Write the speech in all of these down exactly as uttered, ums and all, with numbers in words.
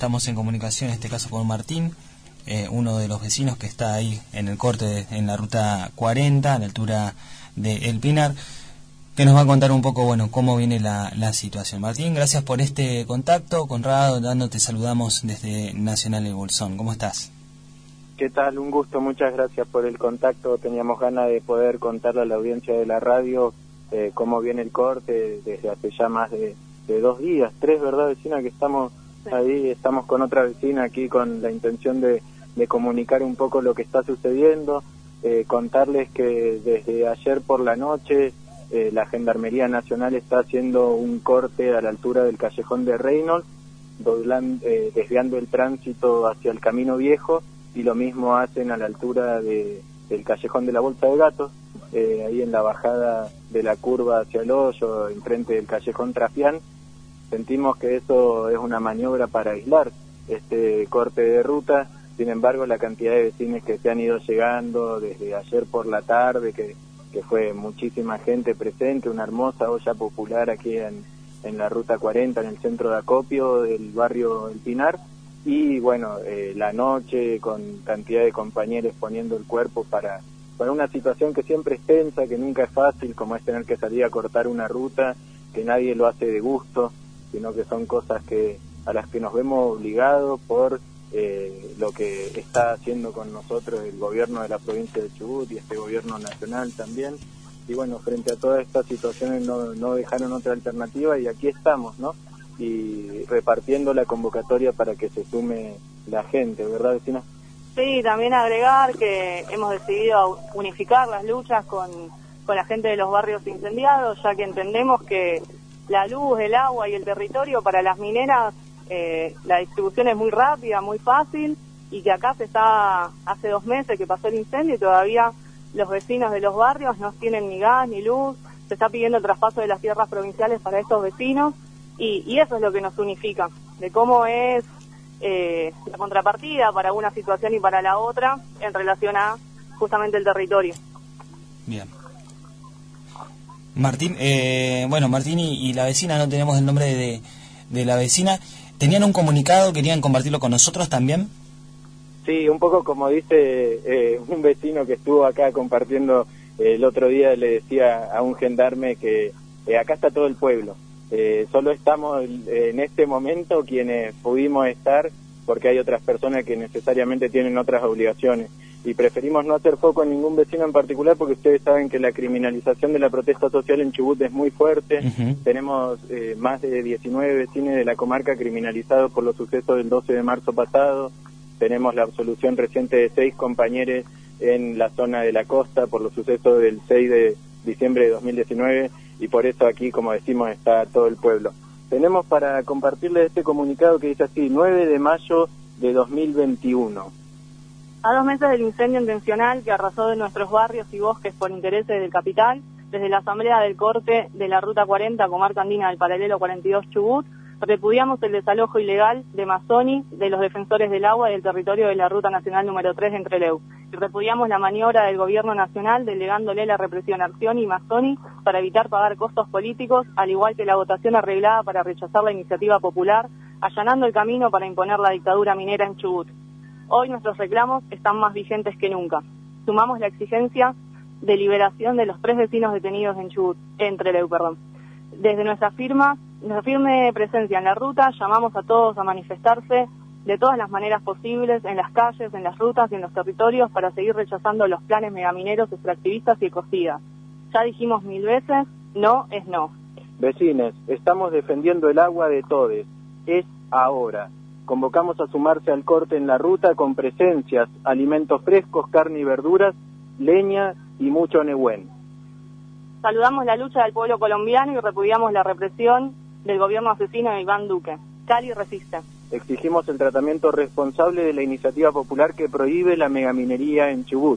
estamos en comunicación, en este caso con Martín, eh, uno de los vecinos que está ahí en el corte, de, en la ruta cuarenta, a la altura de El Pinar, que nos va a contar un poco, bueno, cómo viene la, la situación. Martín, gracias por este contacto. Conrado, Dando, te saludamos desde Nacional El Bolsón. ¿Cómo estás? ¿Qué tal? Un gusto, muchas gracias por el contacto. Teníamos ganas de poder contarle a la audiencia de la radio eh, cómo viene el corte desde hace ya más de, de dos días, tres, ¿verdad, vecina? Que estamos sí. ahí, estamos con otra vecina aquí con la intención de, de comunicar un poco lo que está sucediendo, eh, contarles que desde ayer por la noche eh, la Gendarmería Nacional está haciendo un corte a la altura del Callejón de Reynolds, doblando, eh, desviando el tránsito hacia el Camino Viejo, y lo mismo hacen a la altura de, del Callejón de la Bolsa de Gatos, eh, ahí en la bajada de la curva hacia el hoyo, enfrente del Callejón Trafián. Sentimos que eso es una maniobra para aislar este corte de ruta. Sin embargo, la cantidad de vecinos que se han ido llegando desde ayer por la tarde, que, que fue muchísima gente presente, una hermosa olla popular aquí en, en la ruta cuarenta, en el centro de acopio del barrio El Pinar, y bueno, eh, la noche con cantidad de compañeros poniendo el cuerpo para, para una situación que siempre es tensa, que nunca es fácil, como es tener que salir a cortar una ruta, que nadie lo hace de gusto, sino que son cosas que a las que nos vemos obligados por eh, lo que está haciendo con nosotros el gobierno de la provincia de Chubut y este gobierno nacional también. Y bueno, frente a todas estas situaciones no, no dejaron otra alternativa y aquí estamos, ¿no? Y repartiendo la convocatoria para que se sume la gente, ¿verdad, vecina? Sí, también agregar que hemos decidido unificar las luchas con, con la gente de los barrios incendiados, ya que entendemos que la luz, el agua y el territorio para las mineras, eh, la distribución es muy rápida, muy fácil, y que acá se está, hace dos meses que pasó el incendio y todavía los vecinos de los barrios no tienen ni gas ni luz, se está pidiendo el traspaso de las tierras provinciales para estos vecinos. Y, y eso es lo que nos unifica, de cómo es eh, la contrapartida para una situación y para la otra en relación a justamente el territorio. Bien. Martín, eh, bueno, Martín y, y la vecina, no tenemos el nombre de, de la vecina, ¿tenían un comunicado, querían compartirlo con nosotros también? Sí, un poco como dice eh, un vecino que estuvo acá compartiendo eh, el otro día, le decía a un gendarme que eh, acá está todo el pueblo. Eh, solo estamos en este momento quienes pudimos estar porque hay otras personas que necesariamente tienen otras obligaciones y preferimos no hacer foco en ningún vecino en particular porque ustedes saben que la criminalización de la protesta social en Chubut es muy fuerte. Uh-huh. Tenemos eh, más de diecinueve vecinos de la comarca criminalizados por los sucesos del doce de marzo pasado. Tenemos la absolución reciente de seis compañeros en la zona de la costa por los sucesos del seis de diciembre de dos mil diecinueve. Y por eso aquí, como decimos, está todo el pueblo. Tenemos para compartirles este comunicado que dice así: nueve de mayo de dos mil veintiuno. A dos meses del incendio intencional que arrasó de nuestros barrios y bosques por intereses del capital, desde la Asamblea del Corte de la Ruta cuarenta, Comarca Andina del Paralelo cuarenta y dos Chubut, repudiamos el desalojo ilegal de Mazzoni, de los defensores del agua y del territorio de la Ruta Nacional número tres de Entreleu. Y repudiamos la maniobra del Gobierno Nacional delegándole la represión a Arcioni y Mazzoni para evitar pagar costos políticos, al igual que la votación arreglada para rechazar la iniciativa popular, allanando el camino para imponer la dictadura minera en Chubut. Hoy nuestros reclamos están más vigentes que nunca. Sumamos la exigencia de liberación de los tres vecinos detenidos en Chubut, en Entreleu, perdón. Desde nuestra firma, nuestra firme presencia en la ruta, llamamos a todos a manifestarse de todas las maneras posibles, en las calles, en las rutas y en los territorios, para seguir rechazando los planes megamineros, extractivistas y ecocidas. Ya dijimos mil veces, no es no. Vecines, estamos defendiendo el agua de todes. Es ahora. Convocamos a sumarse al corte en la ruta con presencias, alimentos frescos, carne y verduras, leña y mucho nehuen. Saludamos la lucha del pueblo colombiano y repudiamos la represión del gobierno asesino de Iván Duque. Cali resiste. Exigimos el tratamiento responsable de la iniciativa popular que prohíbe la megaminería en Chubut.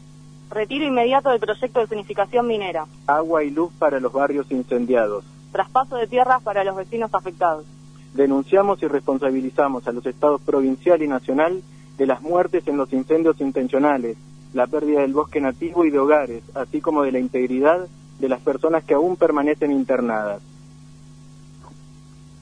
Retiro inmediato del proyecto de zonificación minera. Agua y luz para los barrios incendiados. Traspaso de tierras para los vecinos afectados. Denunciamos y responsabilizamos a los estados provincial y nacional de las muertes en los incendios intencionales, la pérdida del bosque nativo y de hogares, así como de la integridad de las personas que aún permanecen internadas.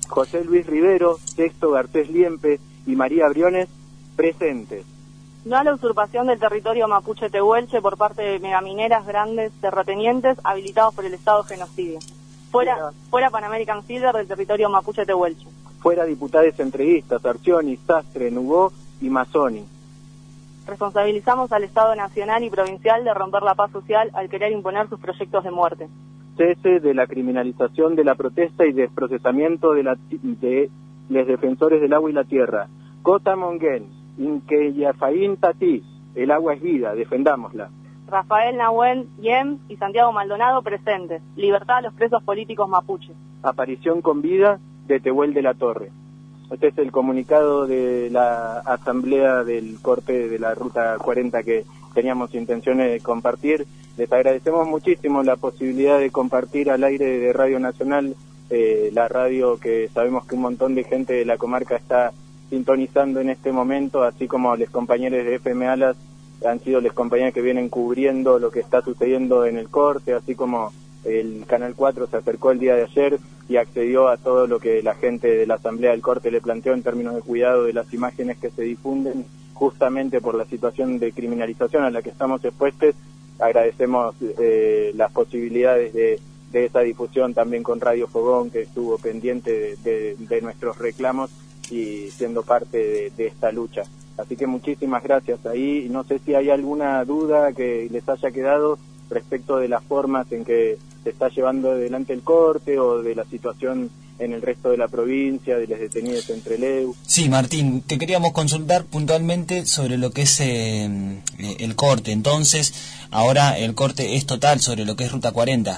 José Luis Rivero, Sexto Garcés Liempe y María Briones, presentes. No a la usurpación del territorio mapuche tehuelche por parte de megamineras grandes terratenientes habilitados por el Estado de genocidio. Fuera, fuera Pan American Silver del territorio mapuche tehuelche. Fuera diputados entreguistas, Arcioni, Sastre, Nubó y Mazzoni. Responsabilizamos al Estado nacional y provincial de romper la paz social al querer imponer sus proyectos de muerte. Cese de la criminalización de la protesta y desprocesamiento de, la, de los defensores del agua y la tierra. Cota Monguén, Inqueyafaín Tatí, el agua es vida, defendámosla. Rafael Nahuel Yem y Santiago Maldonado presentes. Libertad a los presos políticos mapuches. Aparición con vida de Tehuel de la Torre. Este es el comunicado de la asamblea del corte de la Ruta cuarenta que teníamos intenciones de compartir. Les agradecemos muchísimo la posibilidad de compartir al aire de Radio Nacional, eh, la radio que sabemos que un montón de gente de la comarca está sintonizando en este momento, así como los compañeros de F M Alas han sido los compañeros que vienen cubriendo lo que está sucediendo en el corte, así como el Canal cuatro se acercó el día de ayer y accedió a todo lo que la gente de la Asamblea del Corte le planteó en términos de cuidado de las imágenes que se difunden justamente por la situación de criminalización a la que estamos expuestos. Agradecemos eh, las posibilidades de, de esa difusión también con Radio Fogón, que estuvo pendiente de, de, de nuestros reclamos y siendo parte de, de esta lucha. Así que muchísimas gracias ahí. No sé si hay alguna duda que les haya quedado respecto de las formas en que se está llevando adelante el corte o de la situación en el resto de la provincia, de los detenidos en Trelew. Sí, Martín, te queríamos consultar puntualmente sobre lo que es eh, el corte. Entonces, ahora el corte es total sobre lo que es Ruta cuarenta.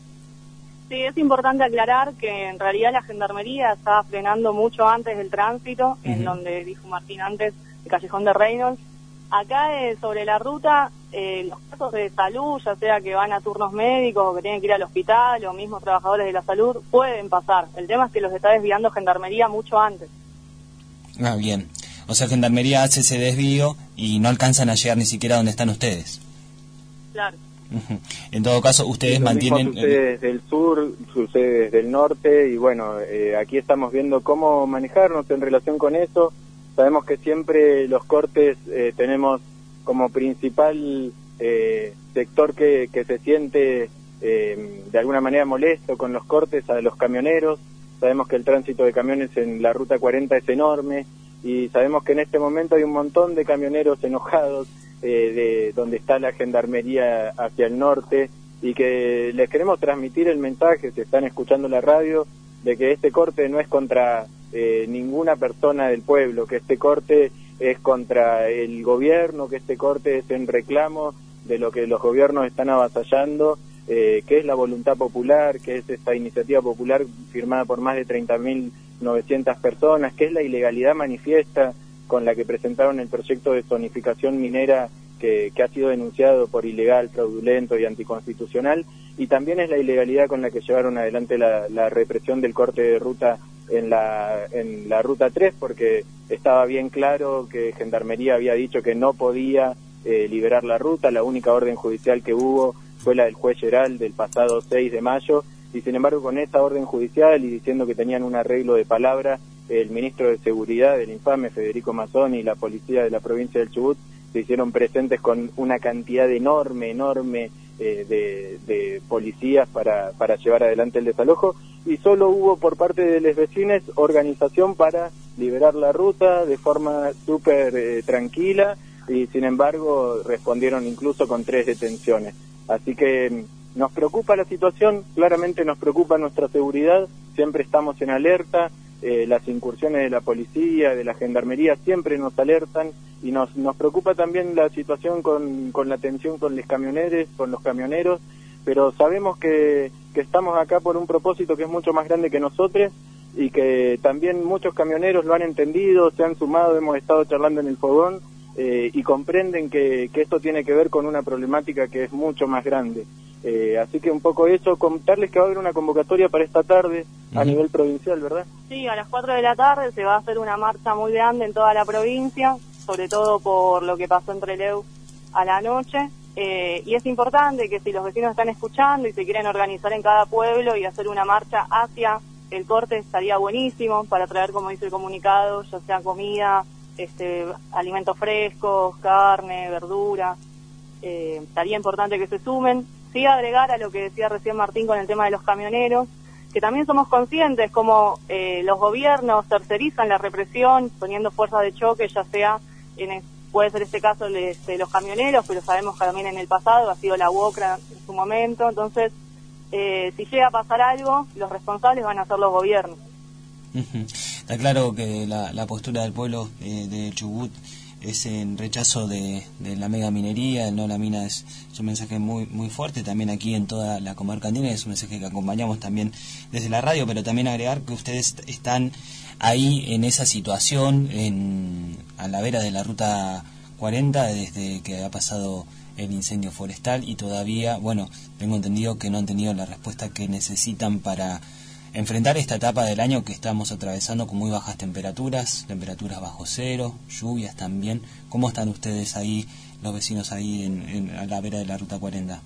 Sí, es importante aclarar que en realidad la Gendarmería estaba frenando mucho antes del tránsito, uh-huh. en donde dijo Martín antes, el Callejón de Reynolds. Acá eh, sobre la ruta, eh, los casos de salud, ya sea que van a turnos médicos o que tienen que ir al hospital o mismos trabajadores de la salud, pueden pasar. El tema es que los está desviando Gendarmería mucho antes. Ah, bien. O sea, Gendarmería hace ese desvío y no alcanzan a llegar ni siquiera donde están ustedes. Claro. Uh-huh. En todo caso, ustedes lo mantienen... Mismo sucede desde el sur, sucede desde el norte y bueno, eh, aquí estamos viendo cómo manejarnos en relación con eso. Sabemos que siempre los cortes eh, tenemos como principal eh, sector que, que se siente eh, de alguna manera molesto con los cortes a los camioneros. Sabemos que el tránsito de camiones en la Ruta cuarenta es enorme y sabemos que en este momento hay un montón de camioneros enojados eh, de donde está la Gendarmería hacia el norte y que les queremos transmitir el mensaje, si están escuchando la radio, de que este corte no es contra eh, ninguna persona del pueblo, que este corte es contra el gobierno, que este corte es en reclamo de lo que los gobiernos están avasallando, eh, que es la voluntad popular, que es esta iniciativa popular firmada por más de treinta mil novecientas personas, que es la ilegalidad manifiesta con la que presentaron el proyecto de zonificación minera que, que ha sido denunciado por ilegal, fraudulento y anticonstitucional, y también es la ilegalidad con la que llevaron adelante la, la represión del corte de ruta en la, en la Ruta tres, porque estaba bien claro que Gendarmería había dicho que no podía eh, liberar la ruta. La única orden judicial que hubo fue la del juez Geral del pasado seis de mayo, y sin embargo con esta orden judicial y diciendo que tenían un arreglo de palabra, el ministro de Seguridad del infame Federico Mazzoni y la policía de la provincia del Chubut se hicieron presentes con una cantidad enorme, enorme eh, de, de policías para, para llevar adelante el desalojo, y solo hubo por parte de los vecinos organización para liberar la ruta de forma súper eh, tranquila, y sin embargo respondieron incluso con tres detenciones. Así que nos preocupa la situación, claramente nos preocupa nuestra seguridad, siempre estamos en alerta, eh, las incursiones de la policía, de la Gendarmería siempre nos alertan, y nos, nos preocupa también la situación con, con la tensión con los camioneros, con los camioneros, pero sabemos que, que estamos acá por un propósito que es mucho más grande que nosotros, y que también muchos camioneros lo han entendido, se han sumado, hemos estado charlando en el fogón, eh, y comprenden que, que esto tiene que ver con una problemática que es mucho más grande. Eh, así que un poco eso, contarles que va a haber una convocatoria para esta tarde a uh-huh. nivel provincial, ¿verdad? Sí, a las cuatro de la tarde se va a hacer una marcha muy grande en toda la provincia, sobre todo por lo que pasó en Trelew a la noche, eh, y es importante que si los vecinos están escuchando y se quieren organizar en cada pueblo y hacer una marcha hacia el corte estaría buenísimo para traer, como dice el comunicado, ya sea comida, este, alimentos frescos, carne, verdura. Eh, estaría importante que se sumen. Sí, agregar a lo que decía recién Martín con el tema de los camioneros, que también somos conscientes como eh, los gobiernos tercerizan la represión, poniendo fuerzas de choque, ya sea, en, puede ser este caso de, de los camioneros, pero sabemos que también en el pasado ha sido la UOCRA en su momento. Entonces, eh, si llega a pasar algo, los responsables van a ser los gobiernos. Uh-huh. Está claro que la, la postura del pueblo eh, de Chubut es en rechazo de, de la mega minería, no la mina es, es un mensaje muy muy fuerte, también aquí en toda la comarca andina, es un mensaje que acompañamos también desde la radio, pero también agregar que ustedes están ahí en esa situación, en, a la vera de la ruta cuarenta, desde que ha pasado el incendio forestal, y todavía, bueno, tengo entendido que no han tenido la respuesta que necesitan para enfrentar esta etapa del año que estamos atravesando con muy bajas temperaturas, temperaturas bajo cero, lluvias también. ¿Cómo están ustedes ahí, los vecinos ahí en, en, a la vera de la ruta cuarenta?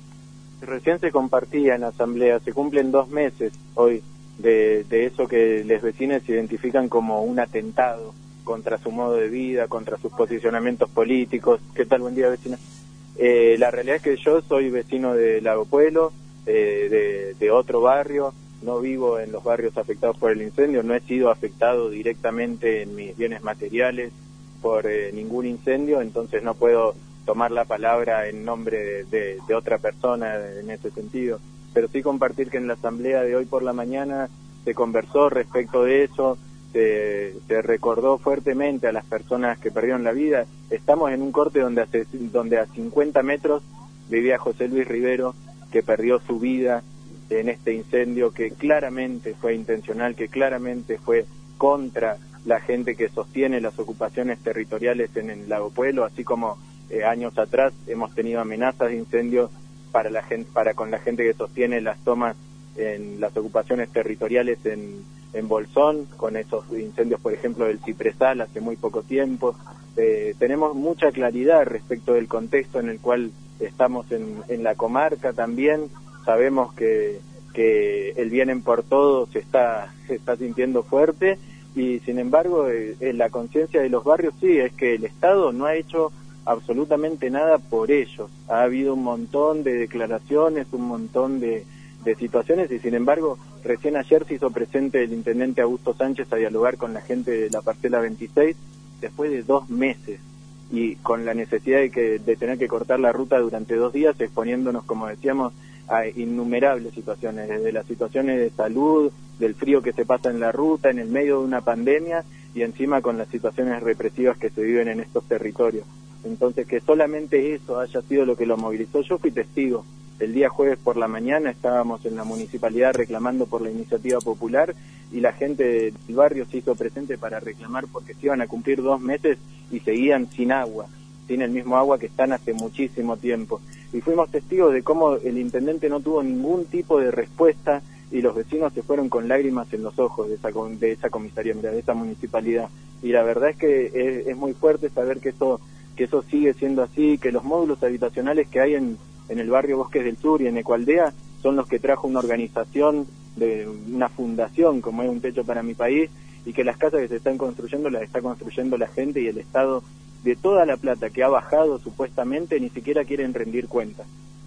Recién se compartía en la asamblea, se cumplen dos meses hoy de, de eso que los vecinos identifican como un atentado contra su modo de vida, contra sus posicionamientos políticos. ¿Qué tal? Buen día, vecina. Eh, la realidad es que yo soy vecino de Lago Puelo, eh, de, de otro barrio. No vivo en los barrios afectados por el incendio, no he sido afectado directamente en mis bienes materiales por eh, ningún incendio, entonces no puedo tomar la palabra en nombre de, de, de otra persona en ese sentido. Pero sí compartir que en la asamblea de hoy por la mañana se conversó respecto de eso, se, se recordó fuertemente a las personas que perdieron la vida. Estamos en un corte donde, hace, donde a cincuenta metros vivía José Luis Rivero, que perdió su vida en este incendio que claramente fue intencional, que claramente fue contra la gente que sostiene las ocupaciones territoriales en el Lago Puelo, así como eh, años atrás hemos tenido amenazas de incendio para la gente, para con la gente que sostiene las tomas en las ocupaciones territoriales en, en Bolsón, con esos incendios, por ejemplo, del Cipresal hace muy poco tiempo. Eh, tenemos mucha claridad respecto del contexto en el cual estamos en, en la comarca también. Sabemos que, que el vienen por todo se está, se está sintiendo fuerte y sin embargo eh, eh, la conciencia de los barrios sí es que el Estado no ha hecho absolutamente nada por ellos. Ha habido un montón de declaraciones, un montón de, de situaciones y sin embargo recién ayer se hizo presente el intendente Augusto Sánchez a dialogar con la gente de la parcela veintiséis después de dos meses y con la necesidad de, que, de tener que cortar la ruta durante dos días exponiéndonos, como decíamos, a innumerables situaciones, desde las situaciones de salud, del frío que se pasa en la ruta, en el medio de una pandemia y encima con las situaciones represivas que se viven en estos territorios. Entonces, que solamente eso haya sido lo que lo movilizó, yo fui testigo. El día jueves por la mañana estábamos en la municipalidad reclamando por la iniciativa popular y la gente del barrio se hizo presente para reclamar porque se iban a cumplir dos meses y seguían sin agua, sin el mismo agua que están hace muchísimo tiempo. Y fuimos testigos de cómo el intendente no tuvo ningún tipo de respuesta y los vecinos se fueron con lágrimas en los ojos de esa, de esa comisaría, mira, de esa municipalidad. Y la verdad es que es, es muy fuerte saber que eso, que eso sigue siendo así, que los módulos habitacionales que hay en, en el barrio Bosques del Sur y en Ecualdea son los que trajo una organización, de una fundación como es Un Techo para Mi País, y que las casas que se están construyendo las está construyendo la gente y el Estado de toda la plata que ha bajado supuestamente ni siquiera quieren rendir cuentas.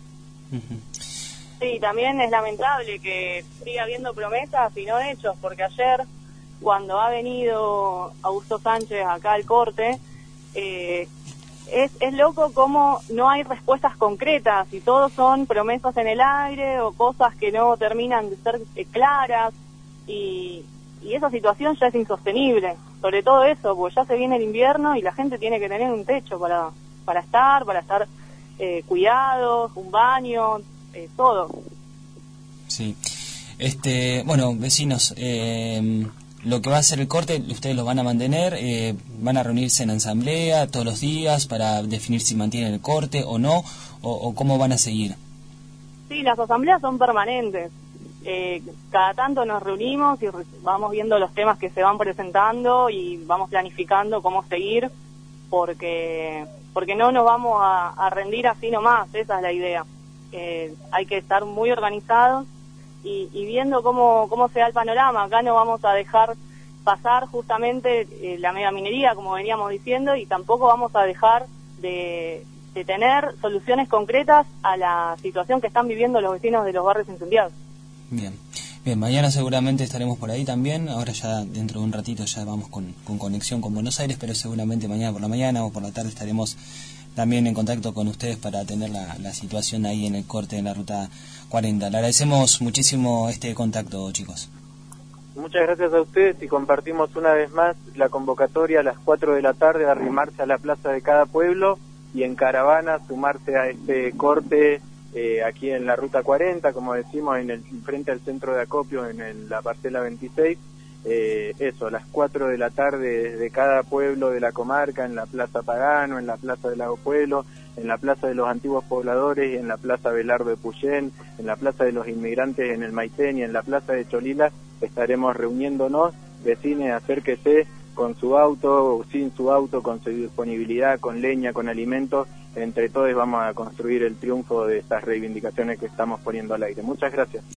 Sí, también es lamentable que siga habiendo promesas y no hechos, porque ayer cuando ha venido Augusto Sánchez acá al corte, eh, es, es loco cómo no hay respuestas concretas y todo son promesas en el aire o cosas que no terminan de ser eh, claras y, y esa situación ya es insostenible. Sobre todo eso, porque ya se viene el invierno y la gente tiene que tener un techo para para estar, para estar eh, cuidados, un baño, eh, todo. Sí. Este, bueno, vecinos, eh, lo que va a ser el corte, ustedes lo van a mantener, eh, van a reunirse en asamblea todos los días para definir si mantienen el corte o no, o, o cómo van a seguir. Sí, las asambleas son permanentes. Eh, cada tanto nos reunimos y vamos viendo los temas que se van presentando y vamos planificando cómo seguir, porque porque no nos vamos a, a rendir así nomás, esa es la idea. Eh, hay que estar muy organizados y, y viendo cómo, cómo se da el panorama. Acá no vamos a dejar pasar justamente eh, la megaminería, como veníamos diciendo, y tampoco vamos a dejar de, de tener soluciones concretas a la situación que están viviendo los vecinos de los barrios incendiados. Bien. Bien, mañana seguramente estaremos por ahí también. Ahora ya dentro de un ratito ya vamos con, con conexión con Buenos Aires, pero seguramente mañana por la mañana o por la tarde estaremos también en contacto con ustedes para atender la, la situación ahí en el corte de la ruta cuarenta. Le agradecemos muchísimo este contacto, chicos. Muchas gracias a ustedes y compartimos una vez más la convocatoria a las cuatro de la tarde, a arrimarse a la plaza de cada pueblo y en caravana sumarse a este corte eh, aquí en la ruta cuarenta, como decimos, en el frente al centro de acopio, en el, la parcela veintiséis. Eh, eso, a las cuatro de la tarde de cada pueblo de la comarca, en la Plaza Pagano, en la Plaza del Lago Pueblo, en la Plaza de los Antiguos Pobladores y en la Plaza Belardo de Puyén, en la Plaza de los Inmigrantes en el Maitén y en la Plaza de Cholila, estaremos reuniéndonos. Vecines, acérquese con su auto o sin su auto, con su disponibilidad, con leña, con alimentos. Entre todos vamos a construir el triunfo de estas reivindicaciones que estamos poniendo al aire. Muchas gracias.